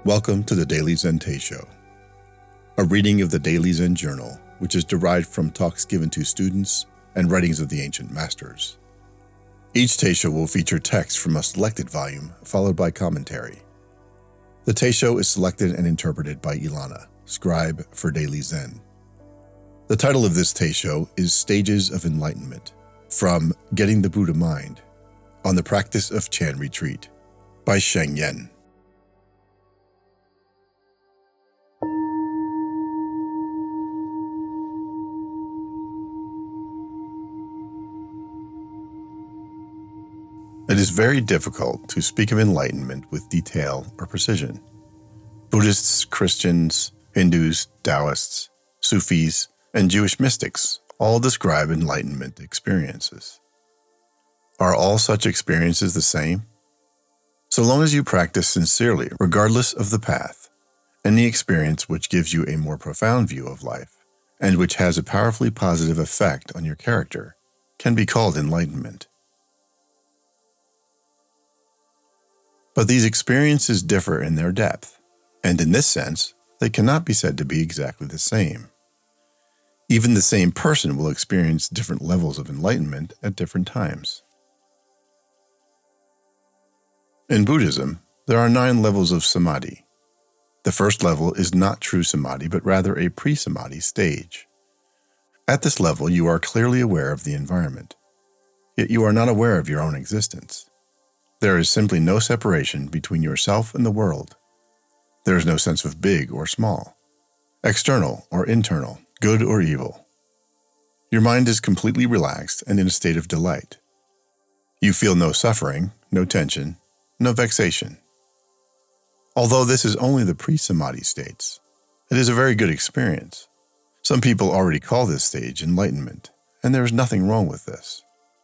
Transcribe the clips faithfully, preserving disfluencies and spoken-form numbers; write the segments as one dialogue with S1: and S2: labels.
S1: Welcome to the Daily Zen Teisho, a reading of the Daily Zen Journal, which is derived from talks given to students and writings of the ancient masters. Each Teisho will feature text from a selected volume, followed by commentary. The Teisho is selected and interpreted by Ilana, scribe for Daily Zen. The title of this Teisho is Stages of Enlightenment, from Getting the Buddha Mind, on the Practice of Chan Retreat, by Sheng Yen. It is very difficult to speak of enlightenment with detail or precision. Buddhists, Christians, Hindus, Taoists, Sufis, and Jewish mystics all describe enlightenment experiences. Are all such experiences the same? So long as you practice sincerely, regardless of the path, any experience which gives you a more profound view of life, and which has a powerfully positive effect on your character, can be called enlightenment. But these experiences differ in their depth, and in this sense, they cannot be said to be exactly the same. Even the same person will experience different levels of enlightenment at different times. In Buddhism, there are nine levels of samadhi. The first level is not true samadhi, but rather a pre-samadhi stage. At this level, you are clearly aware of the environment, yet you are not aware of your own existence. There is simply no separation between yourself and the world. There is no sense of big or small, external or internal, good or evil. Your mind is completely relaxed and in a state of delight. You feel no suffering, no tension, no vexation. Although this is only the pre-samadhi states, it is a very good experience. Some people already call this stage enlightenment, and there is nothing wrong with this.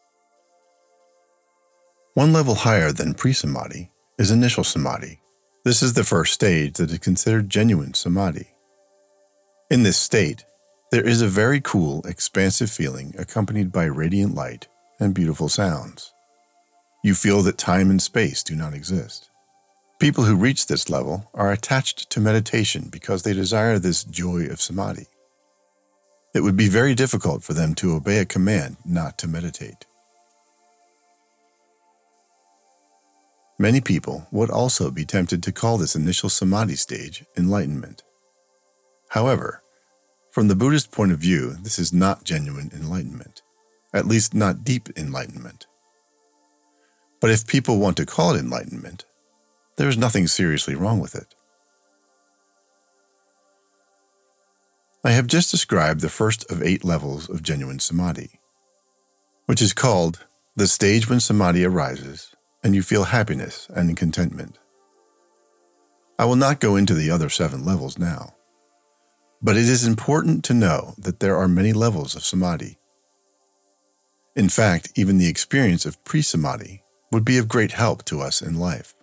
S1: One level higher than pre-samadhi is initial samadhi. This is the first stage that is considered genuine samadhi. In this state, there is a very cool, expansive feeling accompanied by radiant light and beautiful sounds. You feel that time and space do not exist. People who reach this level are attached to meditation because they desire this joy of samadhi. It would be very difficult for them to obey a command not to meditate. Many people would also be tempted to call this initial samadhi stage enlightenment. However, from the Buddhist point of view, this is not genuine enlightenment, at least not deep enlightenment. But if people want to call it enlightenment, there is nothing seriously wrong with it. I have just described the first of eight levels of genuine samadhi, which is called the stage when samadhi arises and you feel happiness and contentment. I will not go into the other seven levels now, but it is important to know that there are many levels of samadhi. In fact, even the experience of pre-samadhi would be of great help to us in life.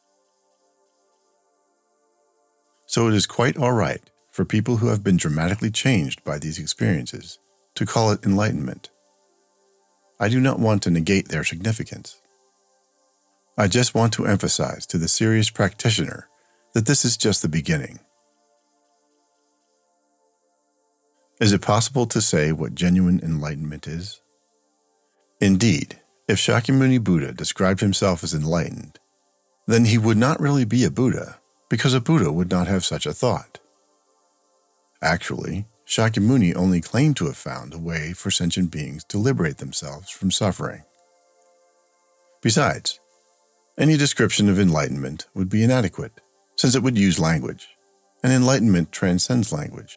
S1: So it is quite all right for people who have been dramatically changed by these experiences to call it enlightenment. I do not want to negate their significance. I just want to emphasize to the serious practitioner that this is just the beginning. Is it possible to say what genuine enlightenment is? Indeed, if Shakyamuni Buddha described himself as enlightened, then he would not really be a Buddha, because a Buddha would not have such a thought. Actually, Shakyamuni only claimed to have found a way for sentient beings to liberate themselves from suffering. Besides, any description of enlightenment would be inadequate, since it would use language, and enlightenment transcends language.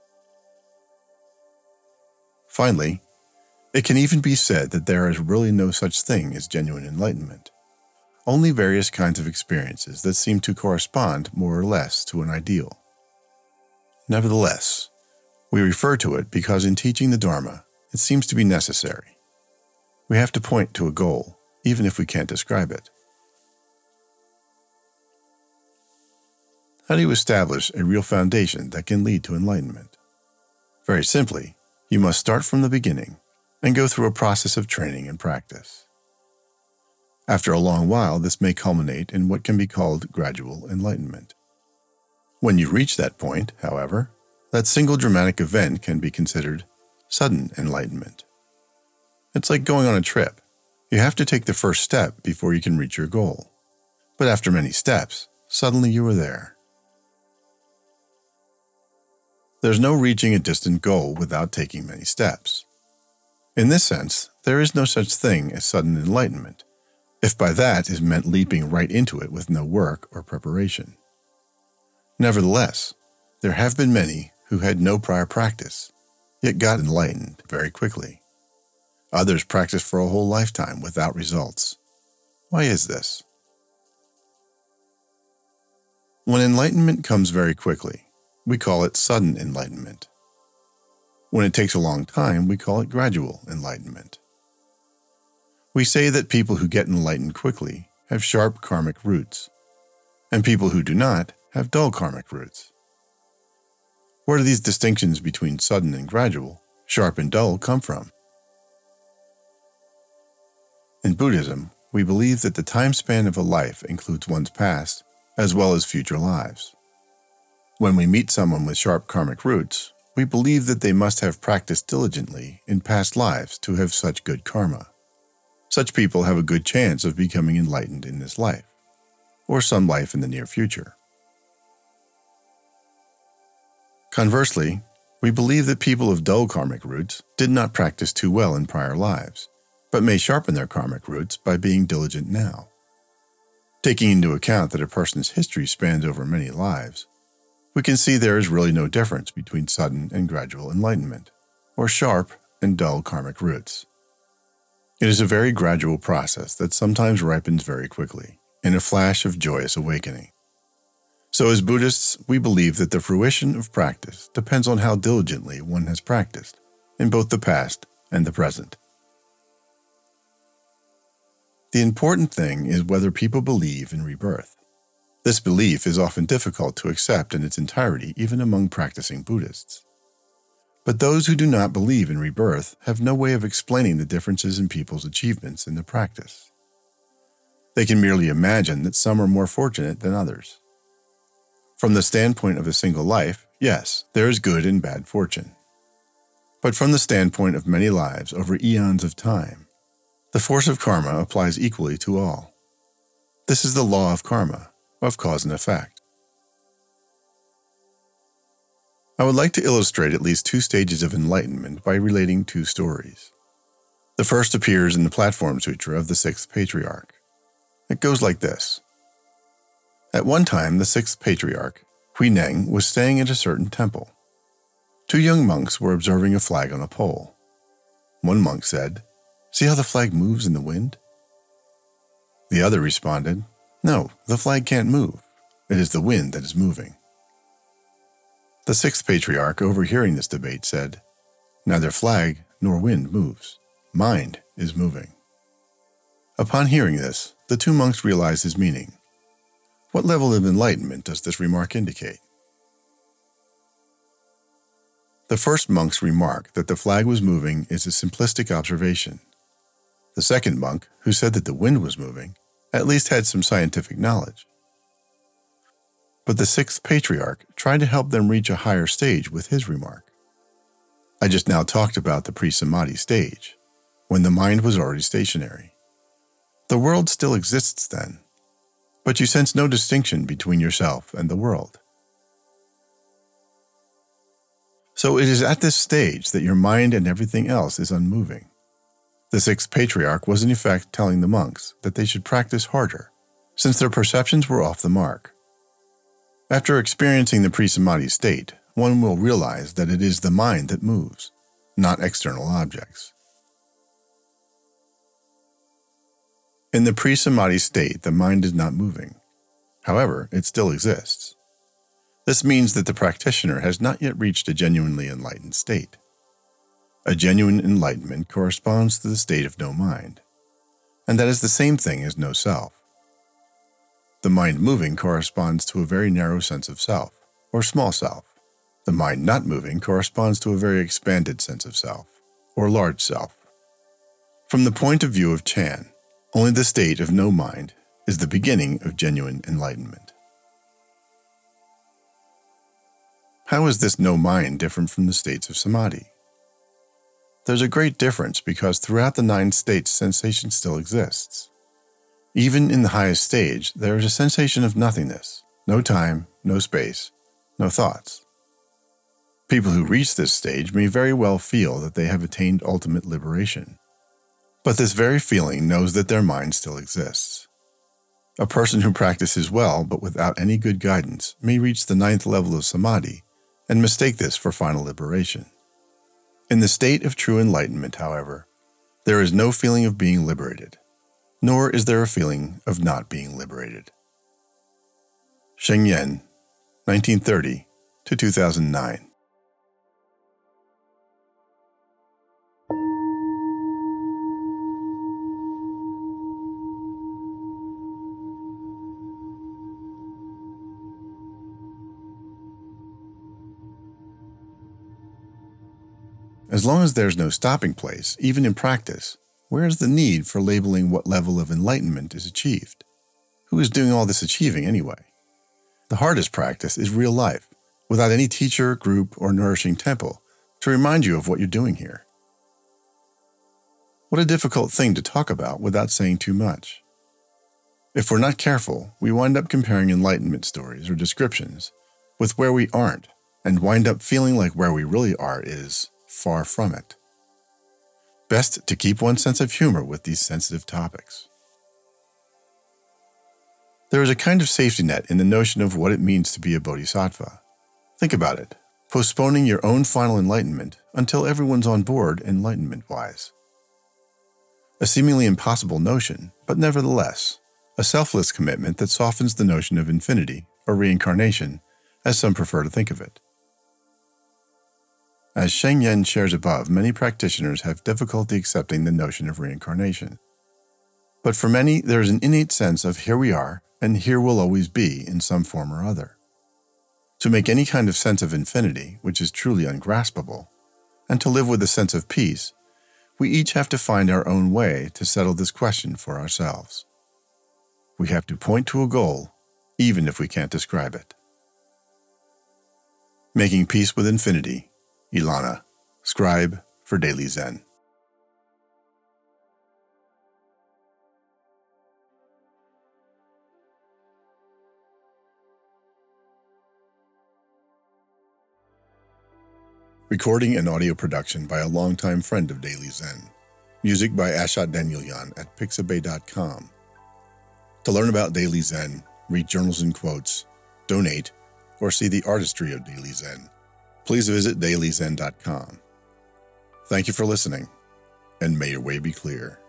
S1: Finally, it can even be said that there is really no such thing as genuine enlightenment, only various kinds of experiences that seem to correspond more or less to an ideal. Nevertheless, we refer to it because in teaching the Dharma, it seems to be necessary. We have to point to a goal, even if we can't describe it. How do you establish a real foundation that can lead to enlightenment? Very simply, you must start from the beginning and go through a process of training and practice. After a long while, this may culminate in what can be called gradual enlightenment. When you reach that point, however, that single dramatic event can be considered sudden enlightenment. It's like going on a trip. You have to take the first step before you can reach your goal. But after many steps, suddenly you are there. There's no reaching a distant goal without taking many steps. In this sense, there is no such thing as sudden enlightenment, if by that is meant leaping right into it with no work or preparation. Nevertheless, there have been many who had no prior practice, yet got enlightened very quickly. Others practiced for a whole lifetime without results. Why is this? When enlightenment comes very quickly, we call it sudden enlightenment. When it takes a long time, we call it gradual enlightenment. We say that people who get enlightened quickly have sharp karmic roots, and people who do not have dull karmic roots. Where do these distinctions between sudden and gradual, sharp and dull, come from? In Buddhism, we believe that the time span of a life includes one's past as well as future lives. When we meet someone with sharp karmic roots, we believe that they must have practiced diligently in past lives to have such good karma. Such people have a good chance of becoming enlightened in this life, or some life in the near future. Conversely, we believe that people of dull karmic roots did not practice too well in prior lives, but may sharpen their karmic roots by being diligent now. Taking into account that a person's history spans over many lives, we can see there is really no difference between sudden and gradual enlightenment, or sharp and dull karmic roots. It is a very gradual process that sometimes ripens very quickly, in a flash of joyous awakening. So as Buddhists, we believe that the fruition of practice depends on how diligently one has practiced, in both the past and the present. The important thing is whether people believe in rebirth. This belief is often difficult to accept in its entirety even among practicing Buddhists. But those who do not believe in rebirth have no way of explaining the differences in people's achievements in the practice. They can merely imagine that some are more fortunate than others. From the standpoint of a single life, yes, there is good and bad fortune. But from the standpoint of many lives over eons of time, the force of karma applies equally to all. This is the law of karma, of cause and effect. I would like to illustrate at least two stages of enlightenment by relating two stories. The first appears in the Platform Sutra of the Sixth Patriarch. It goes like this. At one time, the Sixth Patriarch, Huineng, was staying at a certain temple. Two young monks were observing a flag on a pole. One monk said, "See how the flag moves in the wind?" The other responded, "No, the flag can't move. It is the wind that is moving." The Sixth Patriarch, overhearing this debate, said, "Neither flag nor wind moves. Mind is moving." Upon hearing this, the two monks realized his meaning. What level of enlightenment does this remark indicate? The first monk's remark that the flag was moving is a simplistic observation. The second monk, who said that the wind was moving, at least had some scientific knowledge. But the Sixth Patriarch tried to help them reach a higher stage with his remark. I just now talked about the pre-samadhi stage, when the mind was already stationary. The world still exists then, but you sense no distinction between yourself and the world. So it is at this stage that your mind and everything else is unmoving. The Sixth Patriarch was in effect telling the monks that they should practice harder, since their perceptions were off the mark. After experiencing the pre-samadhi state, one will realize that it is the mind that moves, not external objects. In the pre-samadhi state, the mind is not moving. However, it still exists. This means that the practitioner has not yet reached a genuinely enlightened state. A genuine enlightenment corresponds to the state of no mind, and that is the same thing as no self. The mind moving corresponds to a very narrow sense of self, or small self. The mind not moving corresponds to a very expanded sense of self, or large self. From the point of view of Chan, only the state of no mind is the beginning of genuine enlightenment. How is this no mind different from the states of samadhi? There's a great difference because throughout the nine states, sensation still exists. Even in the highest stage, there is a sensation of nothingness, no time, no space, no thoughts. People who reach this stage may very well feel that they have attained ultimate liberation. But this very feeling knows that their mind still exists. A person who practices well but without any good guidance may reach the ninth level of samadhi and mistake this for final liberation. In the state of true enlightenment, however, there is no feeling of being liberated, nor is there a feeling of not being liberated. Sheng Yen, nineteen thirty to two thousand nine. As long as there's no stopping place, even in practice, where is the need for labeling what level of enlightenment is achieved? Who is doing all this achieving anyway? The hardest practice is real life, without any teacher, group, or nourishing temple to remind you of what you're doing here. What a difficult thing to talk about without saying too much. If we're not careful, we wind up comparing enlightenment stories or descriptions with where we aren't, and wind up feeling like where we really are is far from it. Best to keep one's sense of humor with these sensitive topics. There is a kind of safety net in the notion of what it means to be a bodhisattva. Think about it, postponing your own final enlightenment until everyone's on board enlightenment-wise. A seemingly impossible notion, but nevertheless, a selfless commitment that softens the notion of infinity or reincarnation, as some prefer to think of it. As Sheng Yen shares above, many practitioners have difficulty accepting the notion of reincarnation. But for many, there is an innate sense of here we are, and here we'll always be in some form or other. To make any kind of sense of infinity, which is truly ungraspable, and to live with a sense of peace, we each have to find our own way to settle this question for ourselves. We have to point to a goal, even if we can't describe it. Making Peace with Infinity, Ilana, Scribe for Daily Zen. Recording and audio production by a longtime friend of Daily Zen. Music by Ashat Danielyan at pixabay dot com. To learn about Daily Zen, read journals and quotes, donate, or see the artistry of Daily Zen, please visit daily zen dot com. Thank you for listening, and may your way be clear.